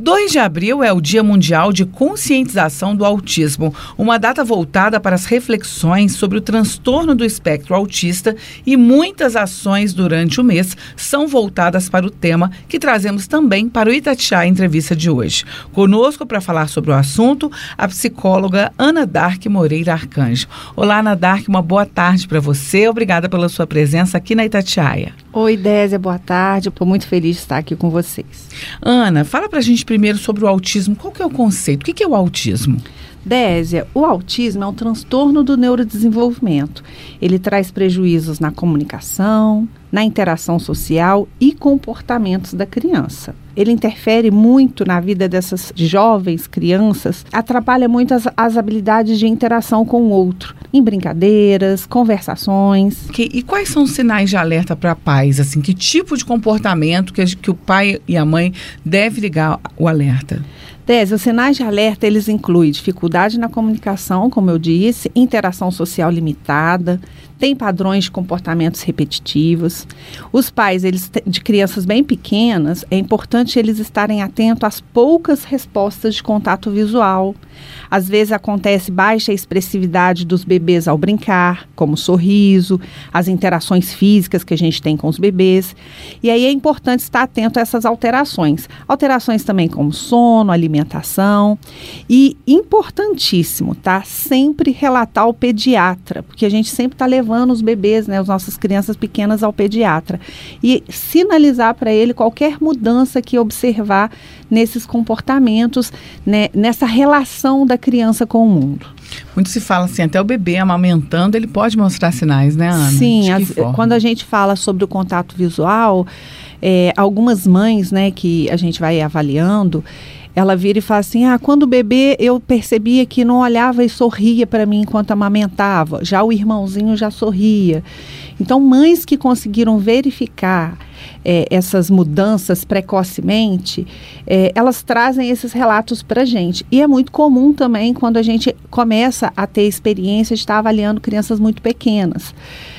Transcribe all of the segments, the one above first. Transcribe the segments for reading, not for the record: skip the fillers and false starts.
2 de abril é o Dia Mundial de Conscientização do Autismo, uma data voltada para as reflexões sobre o transtorno do espectro autista, e muitas ações durante o mês são voltadas para o tema, que trazemos também para o Itatiaia Entrevista de hoje. Conosco para falar sobre o assunto, a psicóloga Ana Dark Moreira Arcanjo. Olá, Ana Dark, uma boa tarde para você. Obrigada pela sua presença aqui na Itatiaia. Oi, Désia, boa tarde. Estou muito feliz de estar aqui com vocês. Ana, fala pra gente primeiro sobre o autismo. Qual que é o conceito? O que é o autismo? Désia, o autismo é um transtorno do neurodesenvolvimento. Ele traz prejuízos na comunicação, na interação social e comportamentos da criança. Ele interfere muito na vida dessas jovens crianças, atrapalha muito as habilidades de interação com o outro, em brincadeiras, conversações. E quais são os sinais de alerta para pais? Assim, que tipo de comportamento que o pai e a mãe devem ligar o alerta? Désia, os sinais de alerta, eles incluem dificuldade na comunicação, como eu disse, interação social limitada, tem padrões de comportamentos repetitivos. Os pais, de crianças bem pequenas, é importante eles estarem atentos às poucas respostas de contato visual. Às vezes acontece baixa expressividade dos bebês ao brincar, como sorriso, as interações físicas que a gente tem com os bebês. E aí é importante estar atento a essas alterações. Alterações também como sono, alimentação. E importantíssimo, tá? Sempre relatar ao pediatra, porque a gente sempre está levando os bebês, né, as nossas crianças pequenas ao pediatra. E sinalizar para ele qualquer mudança que observar nesses comportamentos, né, nessa relação da criança com o mundo. Muito se fala assim, até o bebê amamentando, ele pode mostrar sinais, né, Ana? Sim, quando a gente fala sobre o contato visual, algumas mães, né, que a gente vai avaliando, ela vira e fala assim, quando o bebê eu percebia que não olhava e sorria para mim enquanto amamentava, já o irmãozinho já sorria. Então, mães que conseguiram verificar essas mudanças precocemente, elas trazem esses relatos para a gente. E é muito comum também quando a gente começa a ter experiência de estar avaliando crianças muito pequenas.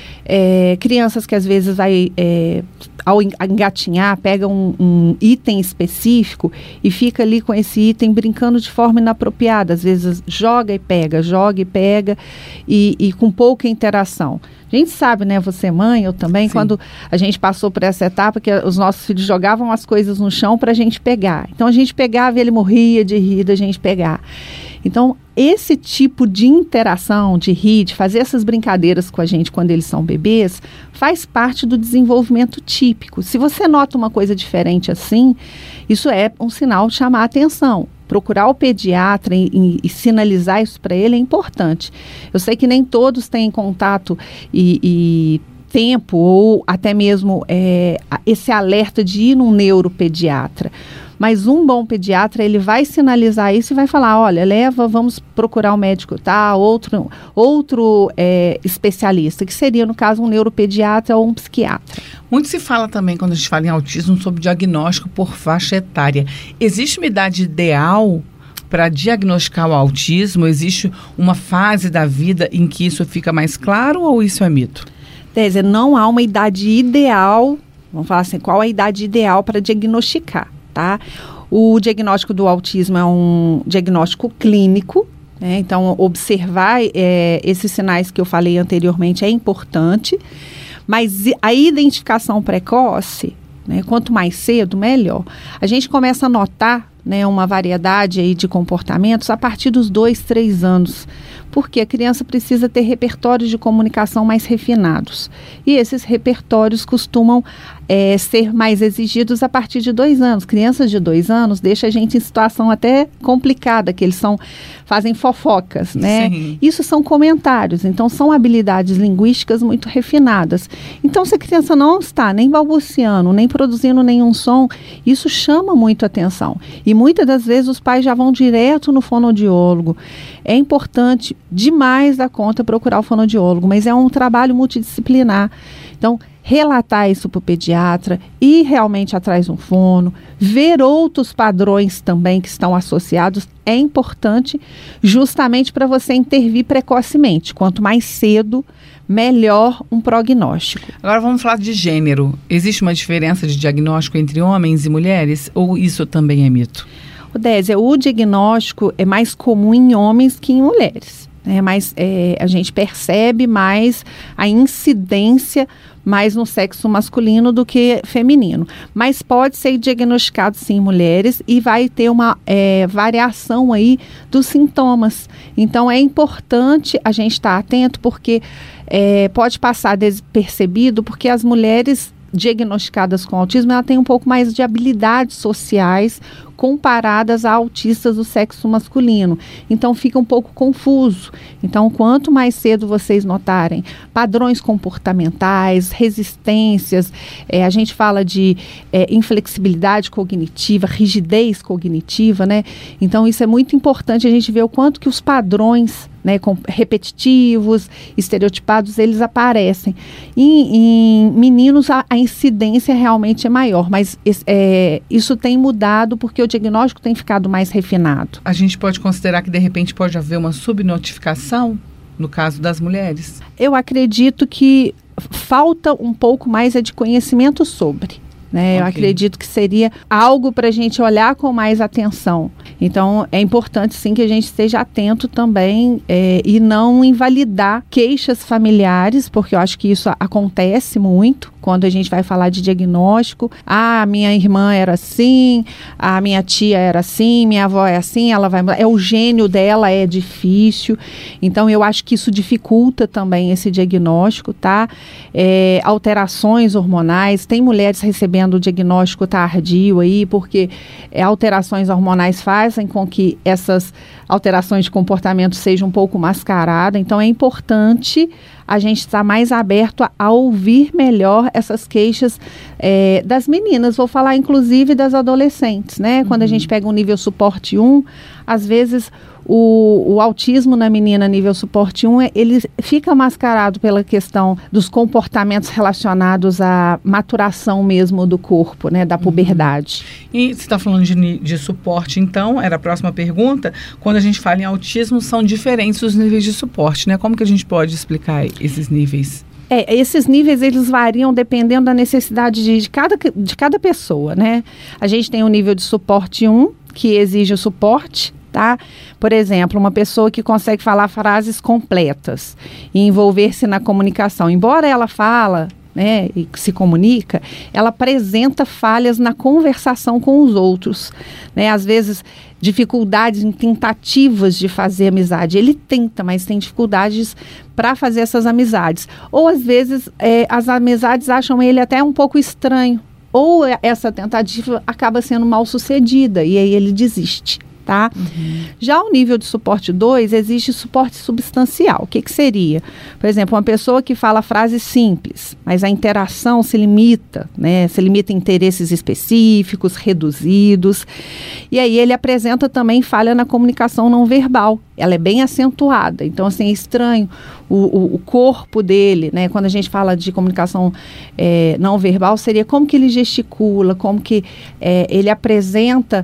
Crianças que às vezes ao engatinhar, pega um item específico e fica ali com esse item brincando de forma inapropriada. Às vezes joga e pega e com pouca interação. A gente sabe, né, você mãe, eu também, sim, quando a gente passou por essa etapa que os nossos filhos jogavam as coisas no chão para a gente pegar. Então a gente pegava e ele morria de rir da gente pegar. Então, esse tipo de interação, de rir, de fazer essas brincadeiras com a gente quando eles são bebês, faz parte do desenvolvimento típico. Se você nota uma coisa diferente assim, isso é um sinal de chamar a atenção. Procurar o pediatra e sinalizar isso para ele é importante. Eu sei que nem todos têm contato e tempo ou até mesmo esse alerta de ir num neuropediatra. Mas um bom pediatra, ele vai sinalizar isso e vai falar, olha, vamos procurar um médico, tá? Outro especialista, que seria, no caso, um neuropediatra ou um psiquiatra. Muito se fala também, quando a gente fala em autismo, sobre diagnóstico por faixa etária. Existe uma idade ideal para diagnosticar o autismo? Existe uma fase da vida em que isso fica mais claro ou isso é mito? Désia, não há uma idade ideal, vamos falar assim, qual a idade ideal para diagnosticar? Tá? O diagnóstico do autismo é um diagnóstico clínico, né? Então observar esses sinais que eu falei anteriormente é importante, mas a identificação precoce, né, quanto mais cedo, melhor. A gente começa a notar, né, uma variedade aí de comportamentos a partir dos 2, 3 anos, porque a criança precisa ter repertórios de comunicação mais refinados. E esses repertórios costumam ser mais exigidos a partir de 2 anos. Crianças de 2 anos deixa a gente em situação até complicada, que eles fazem fofocas, né? Sim. Isso são comentários, então são habilidades linguísticas muito refinadas. Então, se a criança não está nem balbuciando, nem produzindo nenhum som, isso chama muito atenção. E muitas das vezes os pais já vão direto no fonoaudiólogo. É importante demais da conta procurar o fonoaudiólogo, mas é um trabalho multidisciplinar. Então, relatar isso para o pediatra, ir realmente atrás de um fono, ver outros padrões também que estão associados é importante, justamente para você intervir precocemente. Quanto mais cedo, melhor um prognóstico. Agora vamos falar de gênero. Existe uma diferença de diagnóstico entre homens e mulheres ou isso também é mito? Désia, o diagnóstico é mais comum em homens que em mulheres. Mas a gente percebe mais a incidência mais no sexo masculino do que feminino. Mas pode ser diagnosticado sim em mulheres e vai ter uma variação aí dos sintomas. Então é importante a gente estar atento porque pode passar despercebido porque as mulheres diagnosticadas com autismo, ela tem um pouco mais de habilidades sociais comparadas a autistas do sexo masculino. Então fica um pouco confuso. Então quanto mais cedo vocês notarem padrões comportamentais, resistências, a gente fala de inflexibilidade cognitiva, rigidez cognitiva, né? Então isso é muito importante a gente ver o quanto que os padrões repetitivos, estereotipados, eles aparecem. Em meninos a incidência realmente é maior, mas isso tem mudado porque o diagnóstico tem ficado mais refinado. A gente pode considerar que de repente pode haver uma subnotificação no caso das mulheres? Eu acredito que falta um pouco mais de conhecimento sobre. Okay. Eu acredito que seria algo para a gente olhar com mais atenção. Então, é importante sim que a gente esteja atento também e não invalidar queixas familiares, porque eu acho que isso acontece muito quando a gente vai falar de diagnóstico. Ah, minha irmã era assim, a minha tia era assim, minha avó é assim, ela vai... o gênio dela é difícil. Então, eu acho que isso dificulta também esse diagnóstico, tá? Alterações hormonais, tem mulheres recebendo o diagnóstico tardio aí, porque alterações hormonais fazem com que essas alterações de comportamento sejam um pouco mascaradas. Então, é importante a gente estar mais aberto a ouvir melhor essas queixas das meninas. Vou falar, inclusive, das adolescentes, né? Quando a gente pega um nível suporte 1, às vezes o autismo na menina nível suporte 1, ele fica mascarado pela questão dos comportamentos relacionados à maturação mesmo do corpo, né? Da puberdade. E você está falando de suporte, então, era a próxima pergunta. Quando a gente fala em autismo, são diferentes os níveis de suporte, né? Como que a gente pode explicar esses níveis? Esses níveis, eles variam dependendo da necessidade de cada pessoa, né? A gente tem o nível de suporte 1, que exige o suporte, tá? Por exemplo, uma pessoa que consegue falar frases completas e envolver-se na comunicação. Embora ela fala, né, e se comunica, ela apresenta falhas na conversação com os outros, né? Às vezes, dificuldades em tentativas de fazer amizade. Ele tenta, mas tem dificuldades para fazer essas amizades. Ou, às vezes, as amizades acham ele até um pouco estranho. Ou essa tentativa acaba sendo mal sucedida e aí ele desiste. Tá? Já o nível de suporte 2, existe suporte substancial. O que seria? Por exemplo, uma pessoa que fala frases simples, mas a interação se limita, né? Se limita a interesses específicos, reduzidos. E aí ele apresenta também falha na comunicação não verbal. Ela é bem acentuada. Então, assim, é estranho o corpo dele, né? Quando a gente fala de comunicação não verbal, seria como que ele gesticula, como que ele apresenta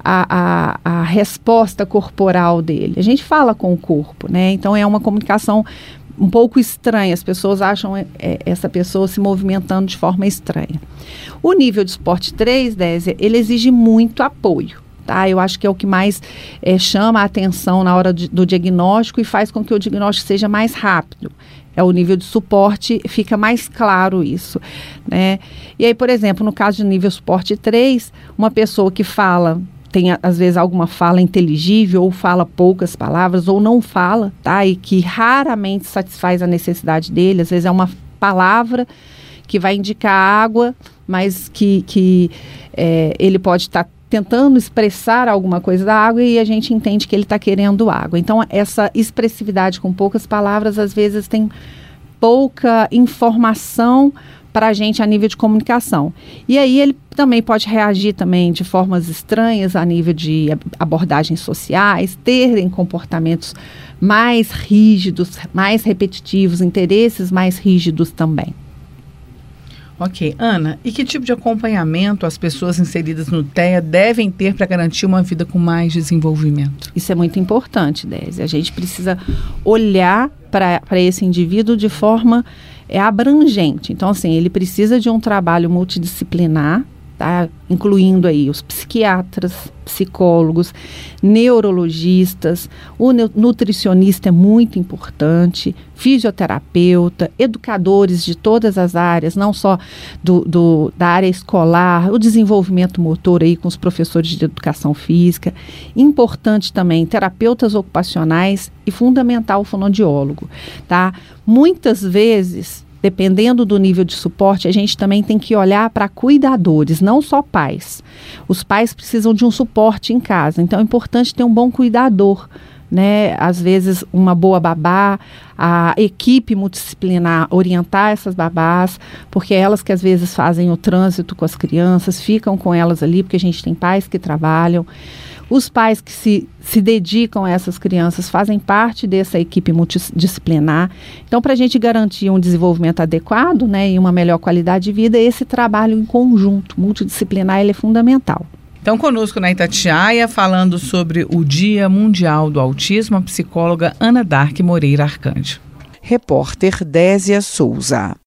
a resposta corporal dele. A gente fala com o corpo, né? Então é uma comunicação um pouco estranha. As pessoas acham essa pessoa se movimentando de forma estranha. O nível de suporte 3, Désia, ele exige muito apoio. Tá? Eu acho que é o que mais chama a atenção na hora do diagnóstico e faz com que o diagnóstico seja mais rápido. O nível de suporte, fica mais claro isso, né? E aí, por exemplo, no caso de nível suporte 3, uma pessoa que fala, tem às vezes alguma fala inteligível ou fala poucas palavras ou não fala, tá? E que raramente satisfaz a necessidade dele, às vezes é uma palavra que vai indicar água, mas que ele pode estar tentando expressar alguma coisa da água e a gente entende que ele está querendo água. Então, essa expressividade com poucas palavras, às vezes tem pouca informação para a gente a nível de comunicação. E aí ele também pode reagir também de formas estranhas a nível de abordagens sociais, terem comportamentos mais rígidos, mais repetitivos, interesses mais rígidos também. Ok. Ana, e que tipo de acompanhamento as pessoas inseridas no TEA devem ter para garantir uma vida com mais desenvolvimento? Isso é muito importante, Désia. A gente precisa olhar para esse indivíduo de forma abrangente. Então, assim, ele precisa de um trabalho multidisciplinar, tá? Incluindo aí os psiquiatras, psicólogos, neurologistas, o nutricionista é muito importante, fisioterapeuta, educadores de todas as áreas, não só da área escolar, o desenvolvimento motor aí com os professores de educação física, importante também terapeutas ocupacionais e fundamental o fonoaudiólogo, tá? Muitas vezes, dependendo do nível de suporte, a gente também tem que olhar para cuidadores, não só pais. Os pais precisam de um suporte em casa, então é importante ter um bom cuidador, né? Às vezes uma boa babá, a equipe multidisciplinar orientar essas babás, porque é elas que às vezes fazem o trânsito com as crianças, ficam com elas ali, porque a gente tem pais que trabalham. Os pais que se dedicam a essas crianças fazem parte dessa equipe multidisciplinar. Então, para a gente garantir um desenvolvimento adequado, né, e uma melhor qualidade de vida, esse trabalho em conjunto, multidisciplinar, ele é fundamental. Então, conosco na Itatiaia, falando sobre o Dia Mundial do Autismo, a psicóloga Ana Dark Moreira Arcanjo. Repórter Désia Souza.